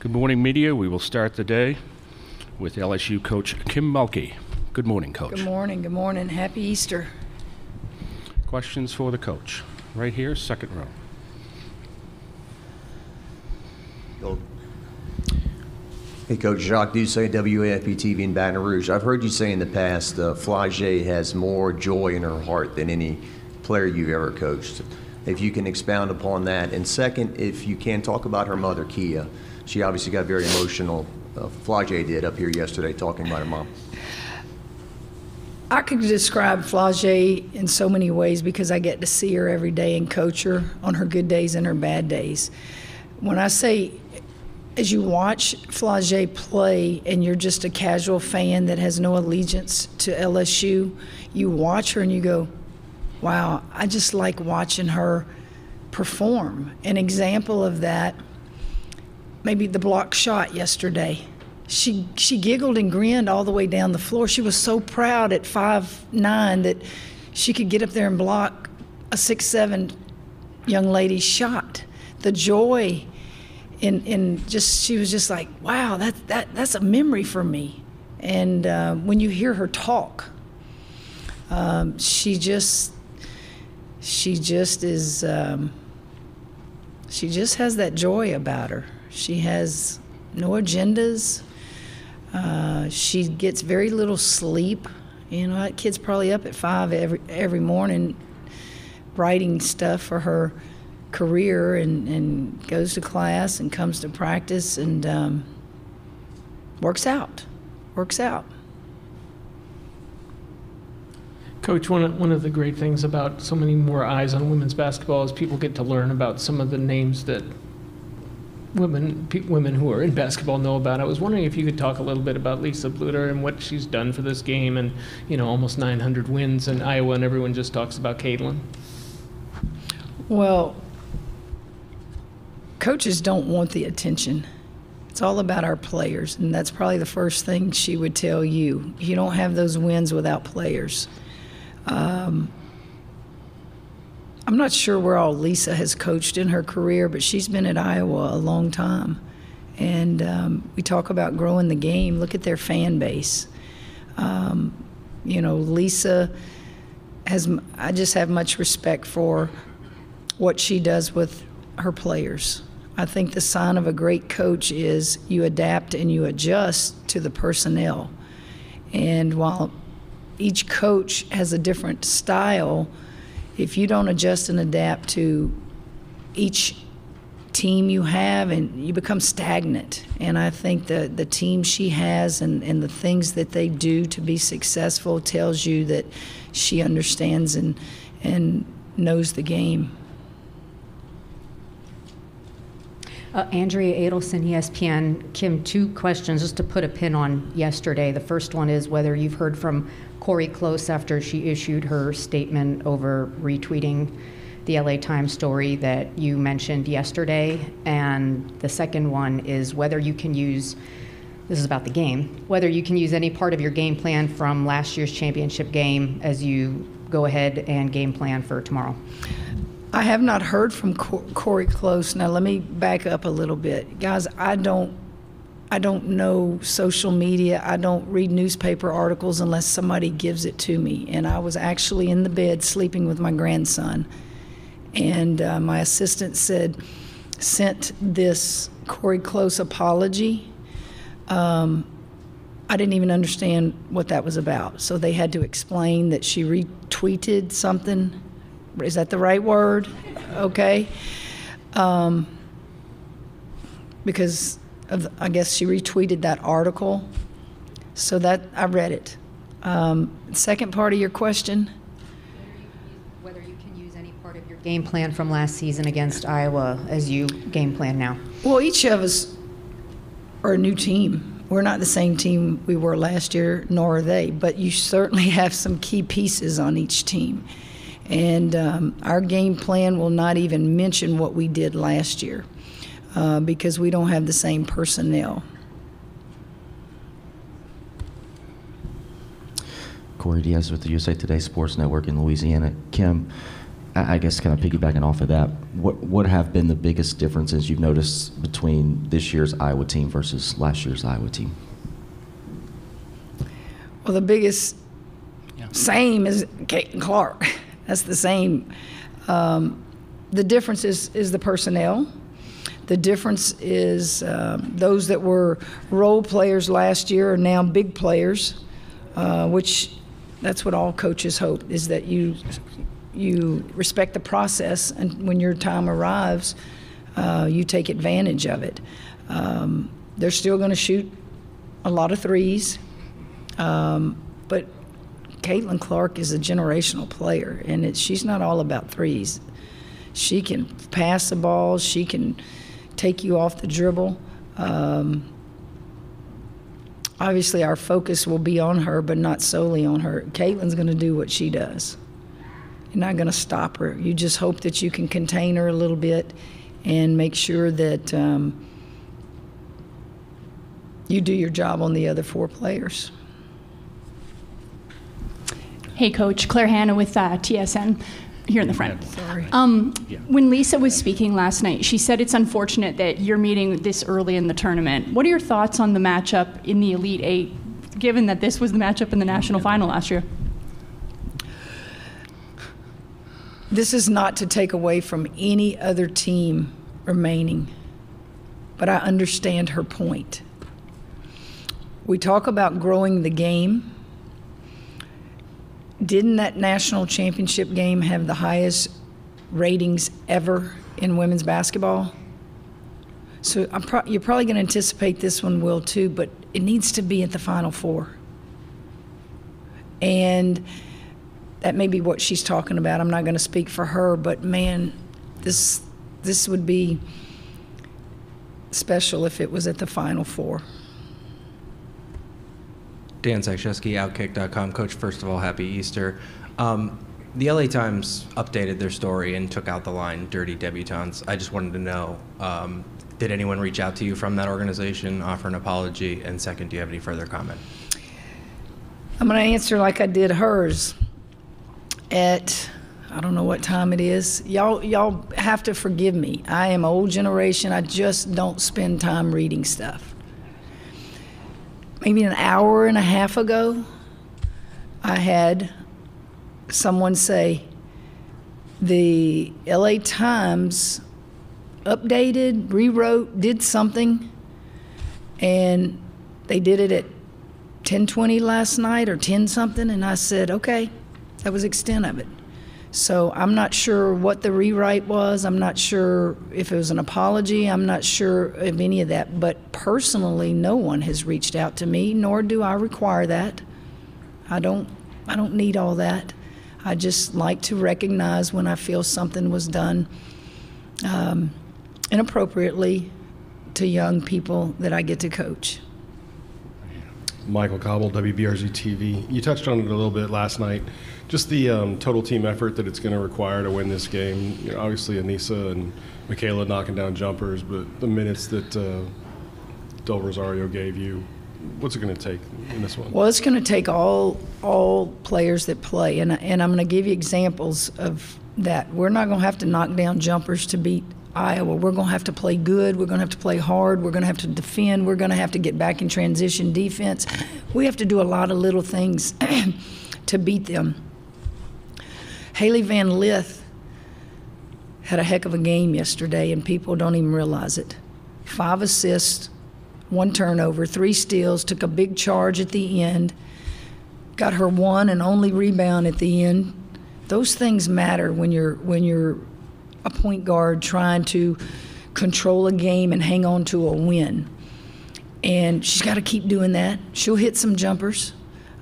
Good morning, media. We will start the day with LSU coach Kim Mulkey. Good morning, Coach. Good morning. Good morning. Happy Easter. Questions for the coach. Right here, second row. Hey, Coach. Jacques Doucet, WAFB-TV in Baton Rouge. I've heard you say in the past Flau'jae has more joy in her heart than any player you've ever coached. If you can expound upon that. And second, if you can talk about her mother, Kia. She obviously got very emotional. Flau'jae did up here yesterday talking about her mom. I could describe Flau'jae in so many ways because I get to see her every day and coach her on her good days and her bad days. When I say, as you watch Flau'jae play and you're just a casual fan that has no allegiance to LSU, you watch her and you go, wow, I just like watching her perform. An example of that, maybe the block shot yesterday. She giggled and grinned all the way down the floor. She was so proud at 5'9" that she could get up there and block a 6'7" young lady's shot. The joy in just, she was just like, wow, that's a memory for me. And when you hear her talk, she just is, she just has that joy about her. She has no agendas. She gets very little sleep. You know, that kid's probably up at 5 every morning writing stuff for her career and goes to class and comes to practice and works out. Coach, one of the great things about so many more eyes on women's basketball is people get to learn about some of the names that women who are in basketball know about. I was wondering if you could talk a little bit about Lisa Bluder and what she's done for this game, and almost 900 wins in Iowa, and everyone just talks about Caitlin. Well, coaches don't want the attention. It's all about our players, and that's probably the first thing she would tell you. You don't have those wins without players. I'm not sure where all Lisa has coached in her career, but she's been at Iowa a long time. And we talk about growing the game. Look at their fan base. Lisa I just have much respect for what she does with her players. I think the sign of a great coach is you adapt and you adjust to the personnel. And while each coach has a different style, if you don't adjust and adapt to each team you have, and you become stagnant. And I think the team she has and the things that they do to be successful tells you that she understands and knows the game. Andrea Adelson, ESPN. Kim, 2 questions just to put a pin on yesterday. The first one is whether you've heard from Cori Close after she issued her statement over retweeting the LA Times story that you mentioned yesterday. And the second one is whether you can use, this is about the game, whether you can use any part of your game plan from last year's championship game as you go ahead and game plan for tomorrow. I have not heard from Cori Close. Now let me back up a little bit. Guys, I don't know social media. I don't read newspaper articles unless somebody gives it to me. And I was actually in the bed sleeping with my grandson. And my assistant sent this Cori Close apology. I didn't even understand what that was about. So they had to explain that she retweeted something. Is that the right word? Okay. Because I guess she retweeted that article. So that I read it. Second part of your question? Whether you can use any part of your game plan from last season against Iowa as you game plan now. Well, each of us are a new team. We're not the same team we were last year, nor are they. But you certainly have some key pieces on each team. And our game plan will not even mention what we did last year because we don't have the same personnel. Corey Diaz with the USA Today Sports Network in Louisiana. Kim, I guess kind of piggybacking off of that, what have been the biggest differences you've noticed between this year's Iowa team versus last year's Iowa team? Well, the biggest same is Caitlin Clark. That's the same. The difference is the personnel. The difference is those that were role players last year are now big players, which that's what all coaches hope, is that you respect the process, and when your time arrives, you take advantage of it. They're still going to shoot a lot of threes, but Caitlin Clark is a generational player, and she's not all about threes. She can pass the ball. She can take you off the dribble. Obviously, our focus will be on her, but not solely on her. Caitlin's going to do what she does. You're not going to stop her. You just hope that you can contain her a little bit and make sure that you do your job on the other four players. Hey, Coach. Claire Hanna with TSN. Here in the front. Sorry. When Lisa was speaking last night, she said it's unfortunate that you're meeting this early in the tournament. What are your thoughts on the matchup in the Elite Eight, given that this was the matchup in the national final last year? This is not to take away from any other team remaining, but I understand her point. We talk about growing the game. Didn't that national championship game have the highest ratings ever in women's basketball? So you're probably going to anticipate this one will too, but it needs to be at the Final Four. And that may be what she's talking about. I'm not going to speak for her, but man, this would be special if it was at the Final Four. Dan Zakrzewski, Outkick.com. Coach, first of all, happy Easter. The LA Times updated their story and took out the line "dirty debutantes." I just wanted to know, did anyone reach out to you from that organization, offer an apology? And second, do you have any further comment? I'm going to answer like I did hers at, I don't know what time it is. Y'all have to forgive me. I am old generation. I just don't spend time reading stuff. Maybe an hour and a half ago, I had someone say the LA Times updated, rewrote, did something, and they did it at 10:20 last night or 10 something, and I said, okay, that was the extent of it. So I'm not sure what the rewrite was. I'm not sure if it was an apology. I'm not sure of any of that. But personally, no one has reached out to me, nor do I require that. I don't need all that. I just like to recognize when I feel something was done inappropriately to young people that I get to coach. Michael Cobble, WBRZ TV. You touched on it a little bit last night. Just the total team effort that it's going to require to win this game. You know, obviously, Anissa and Michaela knocking down jumpers, but the minutes that Del Rosario gave you, what's it going to take in this one? Well, it's going to take all players that play, and I'm going to give you examples of that. We're not going to have to knock down jumpers to beat Iowa. We're going to have to play good. We're going to have to play hard. We're going to have to defend. We're going to have to get back in transition defense. We have to do a lot of little things to beat them. Haley Van Lith had a heck of a game yesterday, and people don't even realize it. 5 assists, 1 turnover, 3 steals, took a big charge at the end, got her 1 and only rebound at the end. Those things matter when you're a point guard trying to control a game and hang on to a win. And she's got to keep doing that. She'll hit some jumpers.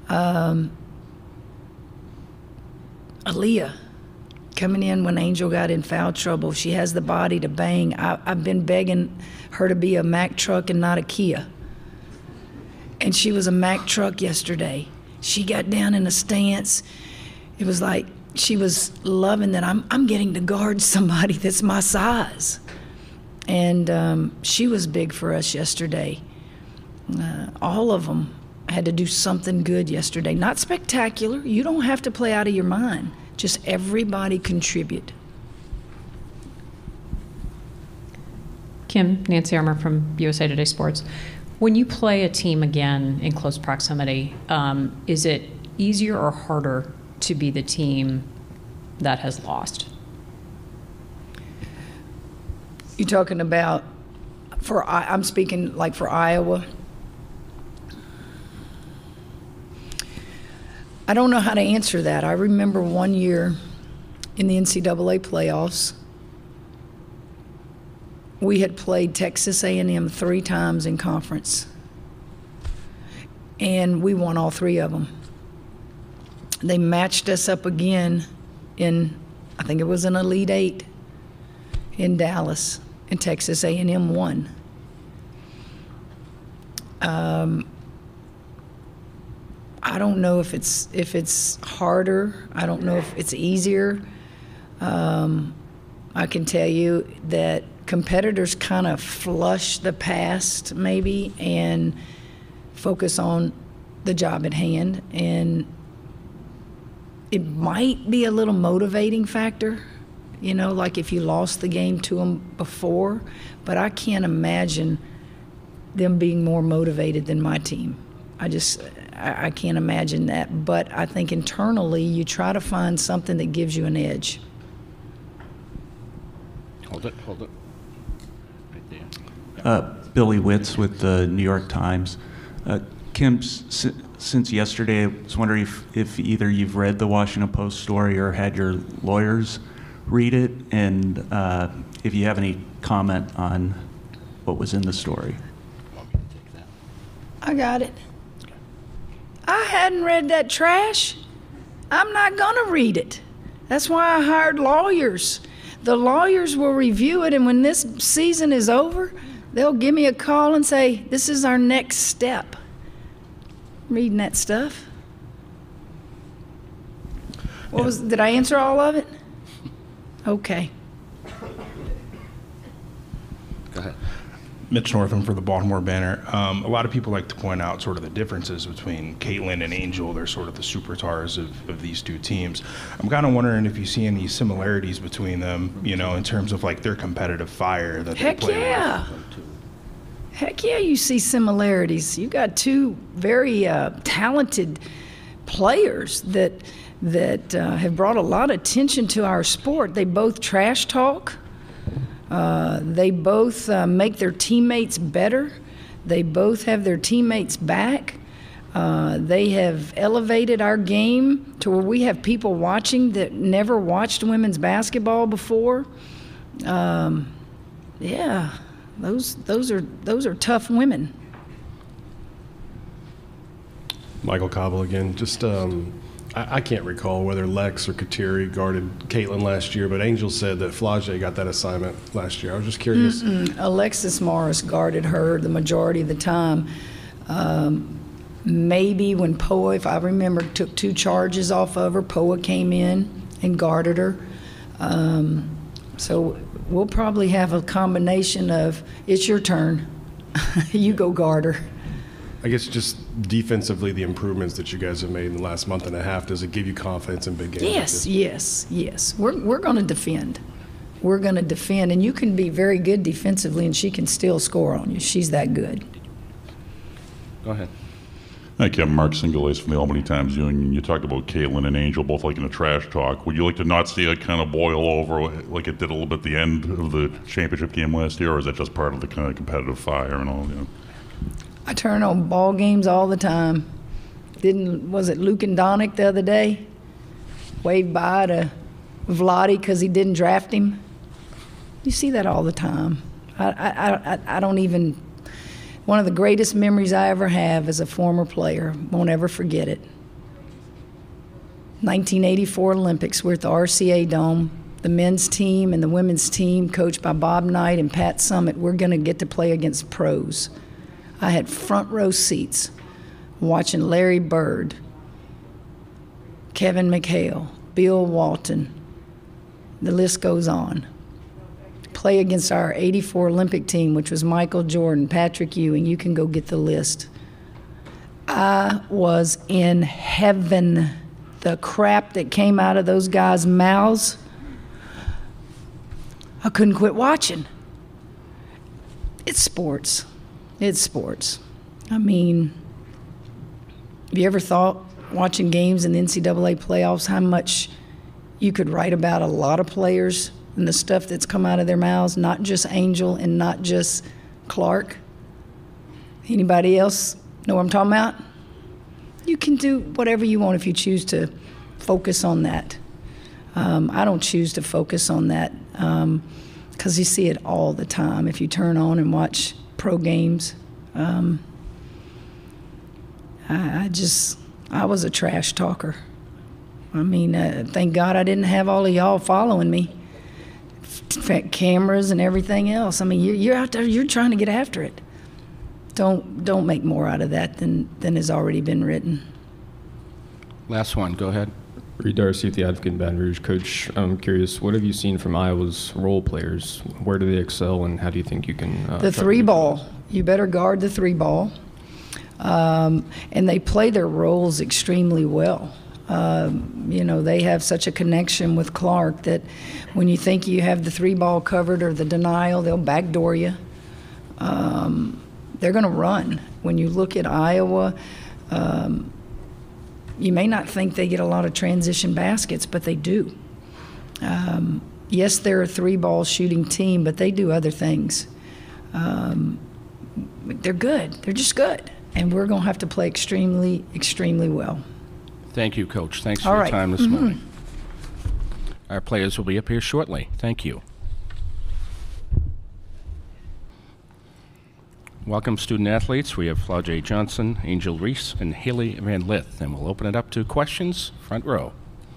Aaliyah, coming in when Angel got in foul trouble, she has the body to bang. I've been begging her to be a Mack truck and not a Kia. And she was a Mack truck yesterday. She got down in a stance. It was like she was loving that I'm getting to guard somebody that's my size. And she was big for us yesterday. All of them had to do something good yesterday. Not spectacular. You don't have to play out of your mind. Just everybody contribute. Kim, Nancy Armour from USA Today Sports. When you play a team again in close proximity, is it easier or harder to be the team that has lost? You're talking about I'm speaking like for Iowa. I don't know how to answer that. I remember one year in the NCAA playoffs, we had played Texas A&M 3 times in conference, and we won all 3 of them. They matched us up again in, I think it was an Elite 8 in Dallas, and Texas A&M won. I don't know if it's harder. I don't know if it's easier. I can tell you that competitors kind of flush the past maybe and focus on the job at hand, and it might be a little motivating factor, you know, like if you lost the game to them before, but I can't imagine them being more motivated than my team. I can't imagine that, but I think internally you try to find something that gives you an edge. Hold it. Right there. Billy Witz with the New York Times. Kim, since yesterday, I was wondering if either you've read the Washington Post story or had your lawyers read it, and if you have any comment on what was in the story. I got it. I hadn't read that trash. I'm not going to read it. That's why I hired lawyers. The lawyers will review it, and when this season is over, they'll give me a call and say, this is our next step. Reading that stuff. Did I answer all of it? Okay. Go ahead. Mitch Northam for the Baltimore Banner. A lot of people like to point out sort of the differences between Caitlin and Angel. They're sort of the superstars of these 2 teams. I'm kind of wondering if you see any similarities between them, you know, in terms of like their competitive fire that they play with. Heck yeah, you see similarities. You got 2 very talented players that have brought a lot of attention to our sport. They both trash talk. They both make their teammates better. They both have their teammates back. They have elevated our game to where we have people watching that never watched women's basketball before. Yeah, those are tough women. Michael Cobble again. Just I can't recall whether Lex or Kateri guarded Caitlin last year, but Angel said that Flage got that assignment last year. I was just curious. Alexis Morris guarded her the majority of the time. Maybe when Poa, if I remember, took 2 charges off of her, Poa came in and guarded her. So we'll probably have a combination of, it's your turn, you go guard her. I guess just defensively, the improvements that you guys have made in the last month and a half, does it give you confidence in big games? Yes. We're going to defend. We're going to defend, and you can be very good defensively, and she can still score on you. She's that good. Go ahead. Hi, Kim. Mark Singulace from the Albany Times-Union. You talked about Caitlin and Angel both liking the trash talk. Would you like to not see it kind of boil over like it did a little bit at the end of the championship game last year, or is that just part of the kind of competitive fire and all? You know? I turn on ball games all the time. Was it Luke and Donick the other day? Waved by to Vlade because he didn't draft him. You see that all the time. I don't even. One of the greatest memories I ever have as a former player. Won't ever forget it. 1984 Olympics. We're at the RCA Dome. The men's team and the women's team, coached by Bob Knight and Pat Summit. We're going to get to play against pros. I had front row seats watching Larry Bird, Kevin McHale, Bill Walton. The list goes on. Play against our 84 Olympic team, which was Michael Jordan, Patrick Ewing. You can go get the list. I was in heaven. the crap that came out of those guys' mouths, I couldn't quit watching. It's sports. It's sports. I mean, have you ever thought, watching games in the NCAA playoffs, how much you could write about a lot of players and the stuff that's come out of their mouths, not just Angel and not just Clark? Anybody else know what I'm talking about? You can do whatever you want if you choose to focus on that. I don't choose to focus on that because you see it all the time if you turn on and watch pro games. I was a trash talker. I mean, thank God I didn't have all of y'all following me, cameras and everything else. I mean, you're out there, you're trying to get after it. Don't make more out of that than has already been written. Last one, go ahead. Reed Darcy with the Advocate in Baton Rouge. Coach, I'm curious, what have you seen from Iowa's role players? Where do they excel, and how do you think you can... the three ball. You better guard the three ball. And they play their roles extremely well. You know, they have such a connection with Clark that when you think you have the three ball covered or the denial, they'll backdoor you. They're going to run. When you look at Iowa, you may not think they get a lot of transition baskets, but they do. Yes, they're a three ball shooting team, but they do other things. They're good. They're just good. And we're going to have to play extremely, extremely well. Thank you, Coach. Thanks for your time this morning. Our players will be up here shortly. Thank you. Welcome, student athletes. We have Flau'jae Johnson, Angel Reese, and Haley Van Lith. And we'll open it up to questions. Front row.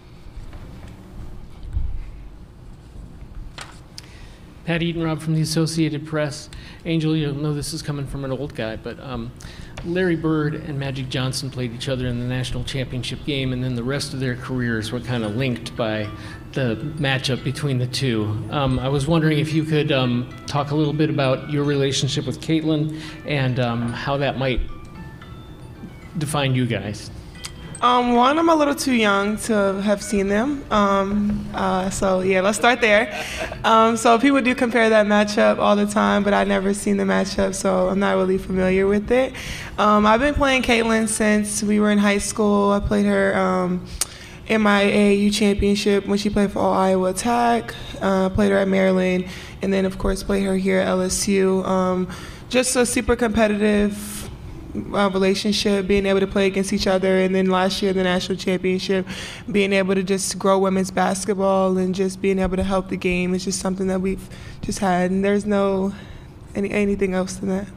Pat Eatonrob from the Associated Press. Angel, you'll know this is coming from an old guy, but Larry Bird and Magic Johnson played each other in the national championship game, and then the rest of their careers were kind of linked by the matchup between the two. I was wondering if you could talk a little bit about your relationship with Caitlin and how that might define you guys. One, I'm a little too young to have seen them. So yeah, let's start there. So people do compare that matchup all the time, but I've never seen the matchup, so I'm not really familiar with it. I've been playing Caitlin since we were in high school. I played her in my AAU championship when she played for All Iowa Attack. Played her at Maryland, and then of course played her here at LSU. Just a super competitive relationship, being able to play against each other, and then last year the national championship, being able to just grow women's basketball and just being able to help the game is just something that we've just had, and there's no anything else than that.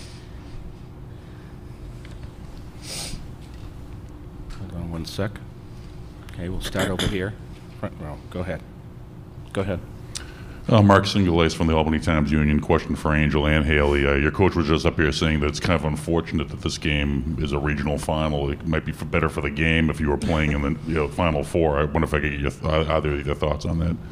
Hold on one sec. Okay, we'll start over here. Front row. Go ahead. Go ahead. Mark Singulace from the Albany Times-Union. Question for Angel and Haley. Your coach was just up here saying that it's kind of unfortunate that this game is a regional final. It might be better for the game if you were playing in the Final Four. I wonder if I could get either of your thoughts on that.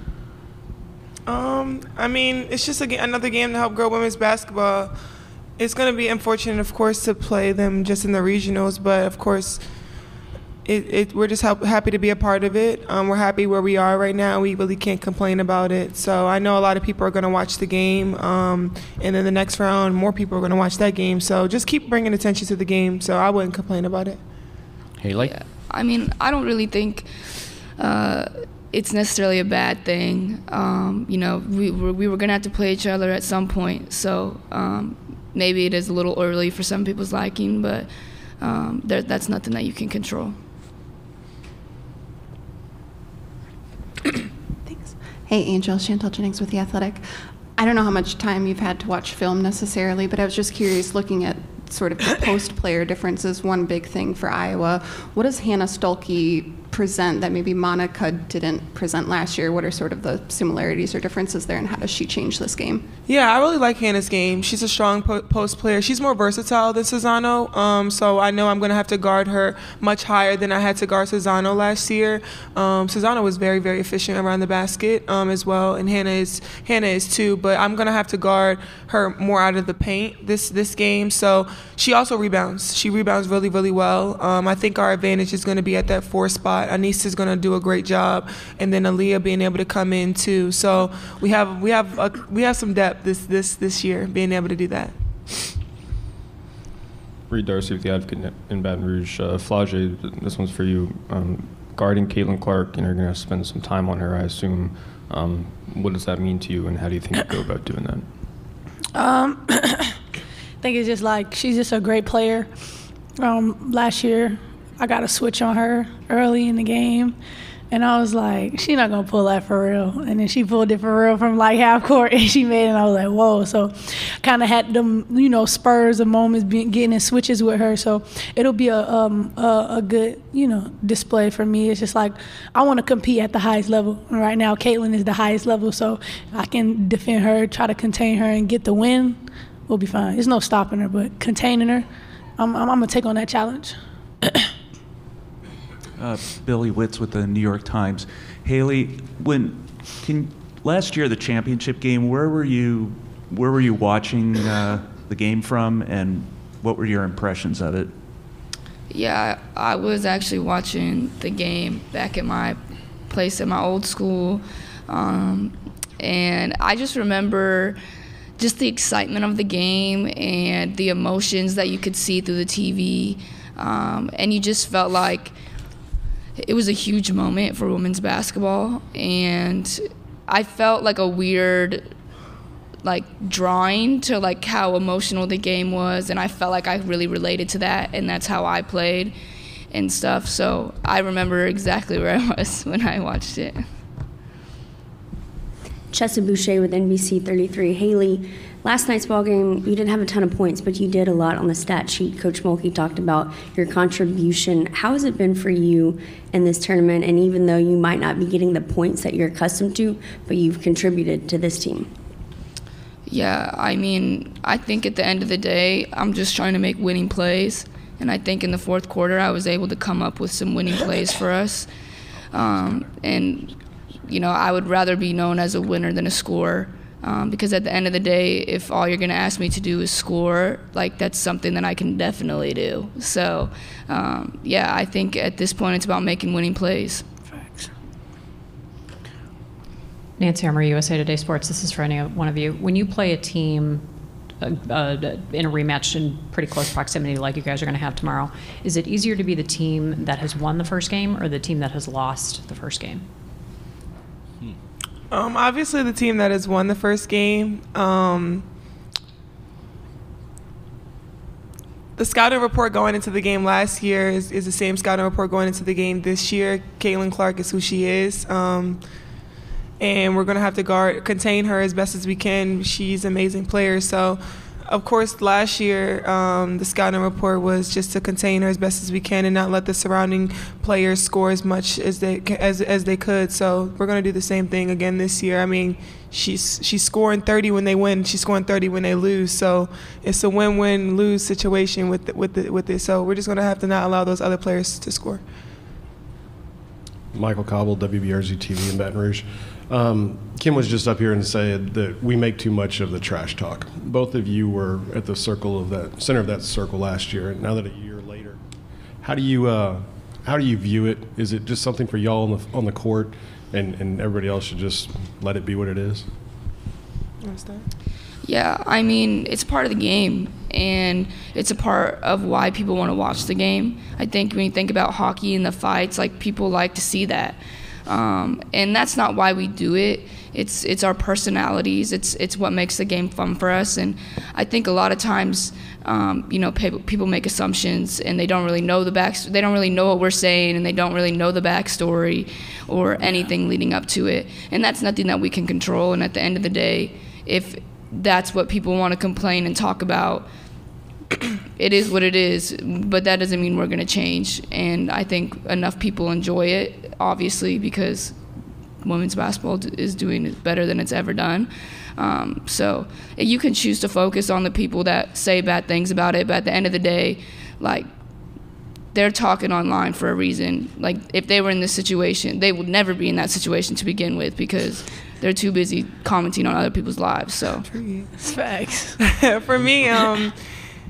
I mean, it's just another game to help grow women's basketball. It's going to be unfortunate, of course, to play them just in the regionals, but of course, we're just happy to be a part of it. We're happy where we are right now. We really can't complain about it. So I know a lot of people are going to watch the game, and then the next round, more people are going to watch that game. So just keep bringing attention to the game. So I wouldn't complain about it. Haley? Yeah. I mean, I don't really think it's necessarily a bad thing. You know, we were going to have to play each other at some point. So maybe it is a little early for some people's liking, but that's nothing that you can control. Thanks. Hey, Angel. Chantel Jennings with The Athletic. I don't know how much time you've had to watch film necessarily, but I was just curious, looking at sort of the post-player differences, one big thing for Iowa. What does Hannah Stuelke present that maybe Monica didn't present last year? What are sort of the similarities or differences there, and how does she change this game? Yeah, I really like Hannah's game. She's a strong post player. She's more versatile than Cesano, so I know I'm going to have to guard her much higher than I had to guard Cesano last year. Cesano was very, very efficient around the basket as well, and Hannah is too, but I'm going to have to guard her more out of the paint this game. So she also rebounds. She rebounds really, really well. I think our advantage is going to be at that 4 spot that Anissa's going to do a great job, and then Aaliyah being able to come in too. So we have some depth this year, being able to do that. Reed Darcy with the Advocate in Baton Rouge. Flau'jae, this one's for you. Guarding Caitlin Clark, you're going to spend some time on her, I assume. What does that mean to you, and how do you think you go about doing that? I think it's just like she's just a great player. Last year, I got a switch on her early in the game, and I was like, she's not going to pull that for real. And then she pulled it for real from like half court, and she made it, and I was like, whoa. So kind of had them, spurs of moments getting in switches with her. So it'll be a good, display for me. It's just like I want to compete at the highest level. And right now, Caitlin is the highest level, so I can defend her, try to contain her, and get the win. We'll be fine. There's no stopping her, but containing her, I'm going to take on that challenge. Billy Witz with the New York Times. Haley, last year the championship game, where were you watching the game from, and what were your impressions of it? Yeah, I was actually watching the game back at my place at my old school, and I just remember just the excitement of the game and the emotions that you could see through the TV, and you just felt like it was a huge moment for women's basketball, and I felt like a weird drawing to how emotional the game was, and I felt like I really related to that, and that's how I played and stuff. So I remember exactly where I was when I watched it. Chessa Boucher with NBC 33. Haley, last night's ball game, you didn't have a ton of points, but you did a lot on the stat sheet. Coach Mulkey talked about your contribution. How has it been for you in this tournament? And even though you might not be getting the points that you're accustomed to, but you've contributed to this team. Yeah, I mean, I think at the end of the day, I'm just trying to make winning plays. And I think in the fourth quarter, I was able to come up with some winning plays for us. And I would rather be known as a winner than a scorer, because at the end of the day, if all you're going to ask me to do is score, that's something that I can definitely do. So, I think at this point it's about making winning plays. Facts. Nancy Armour, USA Today Sports. This is for any one of you. When you play a team in a rematch in pretty close proximity like you guys are going to have tomorrow, is it easier to be the team that has won the first game or the team that has lost the first game? Obviously, the team that has won the first game. The scouting report going into the game last year is the same scouting report going into the game this year. Caitlin Clark is who she is. And we're going to have to contain her as best as we can. She's an amazing player. So, of course, last year, the scouting report was just to contain her as best as we can and not let the surrounding players score as much as they could. So we're going to do the same thing again this year. I mean, she's scoring 30 when they win. She's scoring 30 when they lose. So it's a win-win-lose situation with it. So we're just going to have to not allow those other players to score. Michael Cobble, WBRZ TV in Baton Rouge. Kim was just up here and said that we make too much of the trash talk. Both of you were at the center of that circle last year. Now that a year later, how do you view it? Is it just something for y'all on the court, and everybody else should just let it be what it is? Yeah, I mean, it's part of the game, and it's a part of why people want to watch the game. I think when you think about hockey and the fights, people like to see that. And that's not why we do it. It's our personalities. It's what makes the game fun for us. And I think a lot of times, people make assumptions and they don't really know they don't really know what we're saying, and they don't really know the backstory or anything leading up to it. And that's nothing that we can control. And at the end of the day, if that's what people want to complain and talk about, it is what it is, but that doesn't mean we're going to change. And I think enough people enjoy it, obviously, because women's basketball is doing it better than it's ever done. So you can choose to focus on the people that say bad things about it, but at the end of the day, they're talking online for a reason. If they were in this situation, they would never be in that situation to begin with, because they're too busy commenting on other people's lives. So it's facts. For me,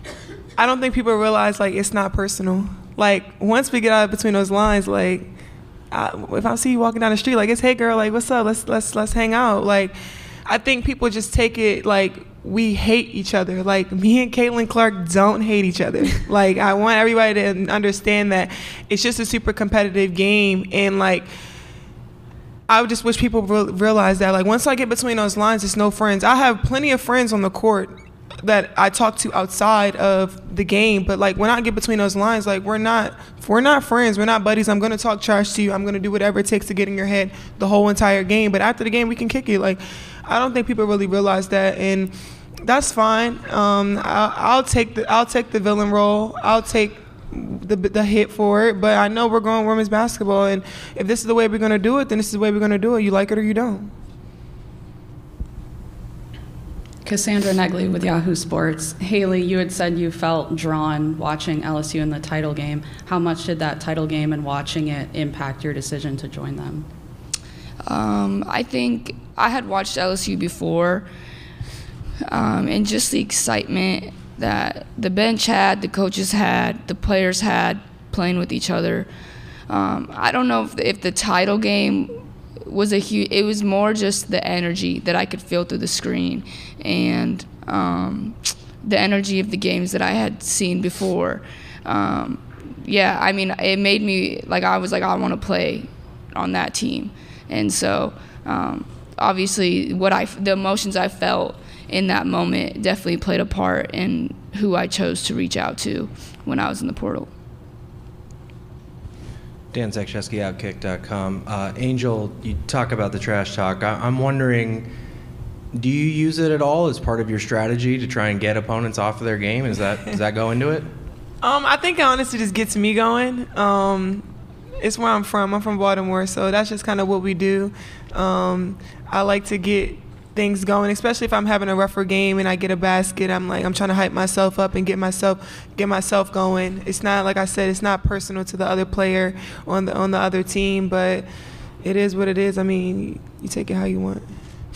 I don't think people realize it's not personal. Once we get out between those lines, if I see you walking down the street, like, it's, hey girl, like, what's up? Let's hang out. Like, I think people just take it like we hate each other. Like, me and Caitlin Clark don't hate each other. Like, I want everybody to understand that it's just a super competitive game, and like, I would just wish people realize that, like, once I get between those lines, it's no friends. I have plenty of friends on the court that I talk to outside of the game, but like, when I get between those lines, like, we're not friends, we're not buddies. I'm gonna talk trash to you, I'm gonna do whatever it takes to get in your head the whole entire game, but after the game we can kick it. Like, I don't think people really realize that, and that's fine. I'll take the villain role, I'll take the hit for it, but I know we're going women's basketball, and if this is the way we're gonna do it, then this is the way we're gonna do it. You like it or you don't. Cassandra Negley with Yahoo Sports. Haley, you had said you felt drawn watching LSU in the title game. How much did that title game and watching it impact your decision to join them? I think I had watched LSU before, and just the excitement that the bench had, the coaches had, the players had playing with each other. I don't know if the title game was it was more just the energy that I could feel through the screen, and the energy of the games that I had seen before. Yeah, I mean, it made me, like, I was like, I want to play on that team. And so obviously the emotions I felt in that moment definitely played a part in who I chose to reach out to when I was in the portal. Dan Zakrzewski, Outkick.com. Angel, you talk about the trash talk. I'm wondering, do you use it at all as part of your strategy to try and get opponents off of their game? Does that go into it? I think it honestly just gets me going. It's where I'm from. I'm from Baltimore, so that's just kind of what we do. I like to get things going, especially if I'm having a rougher game and I get a basket. I'm trying to hype myself up and get myself going. It's not, like I said, it's not personal to the other player on the other team, but it is what it is. I mean, you take it how you want.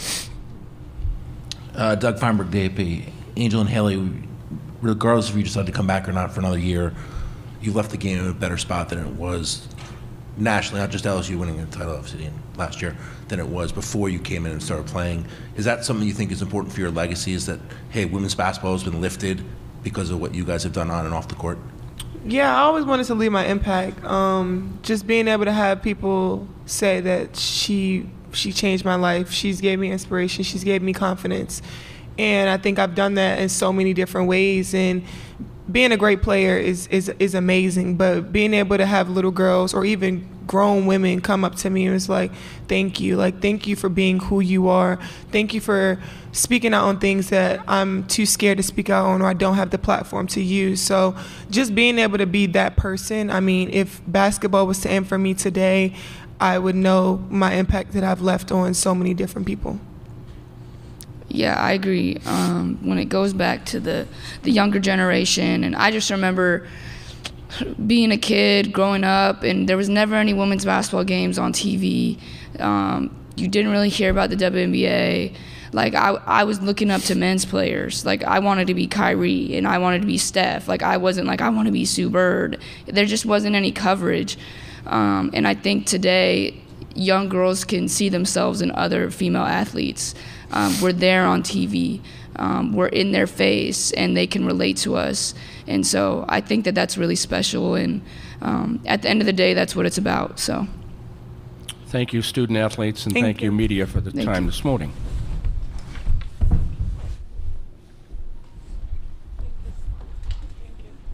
Doug Feinberg, DAP. Angel and Haley, regardless if you decide to come back or not for another year, you've left the game in a better spot than it was nationally, not just LSU winning the title obviously last year, than it was before you came in and started playing. Is that something you think is important for your legacy, is that, hey, women's basketball has been lifted because of what you guys have done on and off the court? Yeah, I always wanted to leave my impact. Just being able to have people say that she changed my life. She's gave me inspiration. She's gave me confidence. And I think I've done that in so many different ways. And being a great player is amazing, but being able to have little girls or even grown women come up to me and was like, thank you for being who you are. Thank you for speaking out on things that I'm too scared to speak out on or I don't have the platform to use. So just being able to be that person, I mean, if basketball was to end for me today, I would know my impact that I've left on so many different people. Yeah, I agree. When it goes back to the younger generation, and I just remember being a kid growing up, and there was never any women's basketball games on TV. You didn't really hear about the WNBA. Like, I was looking up to men's players. Like, I wanted to be Kyrie, and I wanted to be Steph. Like, I wasn't like, I want to be Sue Bird. There just wasn't any coverage. And I think today, young girls can see themselves in other female athletes. We're there on TV. We're in their face, and they can relate to us. And so I think that that's really special. And at the end of the day, that's what it's about. So, thank you, student athletes, and thank you, media, for the time this morning.